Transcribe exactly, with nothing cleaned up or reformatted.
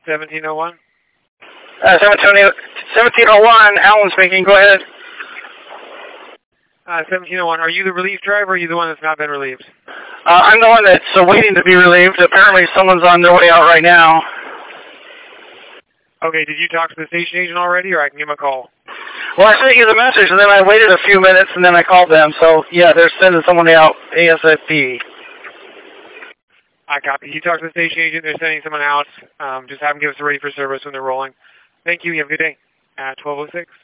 seventeen oh one? Uh, seventeen oh one, Alan speaking. Go ahead. Uh, seventeen oh one, are you the relief driver or are you the one that's not been relieved? Uh, I'm the one that's uh, waiting to be relieved. Apparently someone's on their way out right now. Okay, did you talk to the station agent already, or I can give him a call? Well, I sent you the message, and then I waited a few minutes, and then I called them. So, yeah, they're sending someone out ASAP. I copy. You talk to the station agent, they're sending someone out. Um, just have them give us a ready for service when they're rolling. Thank you. You have a good day. At twelve oh six.